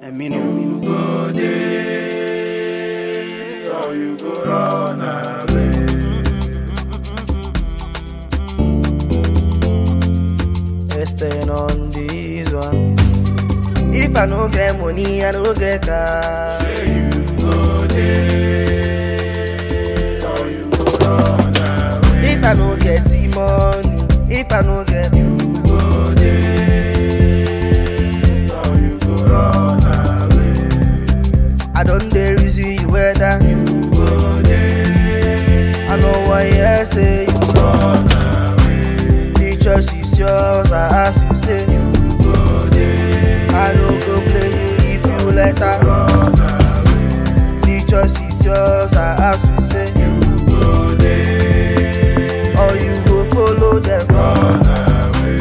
You go there, or you go run away. Staying on this one. If I no get money, I no get car. You go there, or you go run away. If I no get the money, if I no get you go there, or you go run away. I don't dare reason you whether you go there. I know why I say you run away. The choice is yours, I ask you say you go there. I don't go play you if you let her run away. The choice is yours, I ask you say you go there. Or you go follow them run away.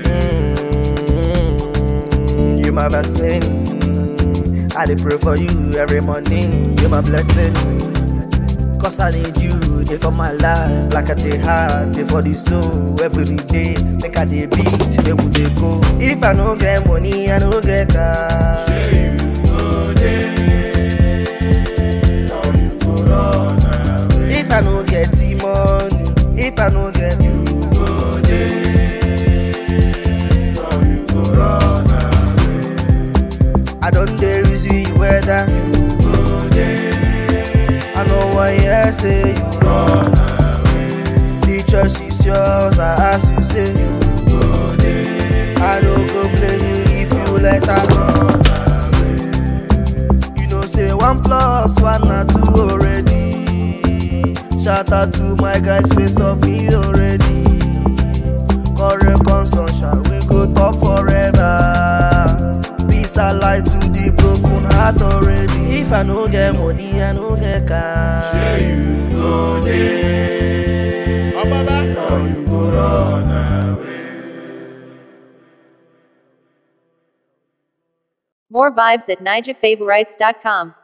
You my blessing, I dey pray for you every morning. You my blessing, cause I need you, dey for my life. Like I dey hard, dey for the soul. Every day, make I dey beat, make we dey go. If I no get money, I no get car. You go there, or you go run away. If I no get the money, if I no get you go there, or you go run away. I don't dare reason you whether you go there. I know why I say you run away. The choice is yours, I ask you say you go there. I don't go play you if you let her run away. You know say 1 + 1 na 2 already. Shout out to my guys, face of me already. Correct consumption, we go top forever. Peace and light to the broken heart already. If I no get money, I no get car. You go there, or you go run away. More vibes at NigerFavorites.com.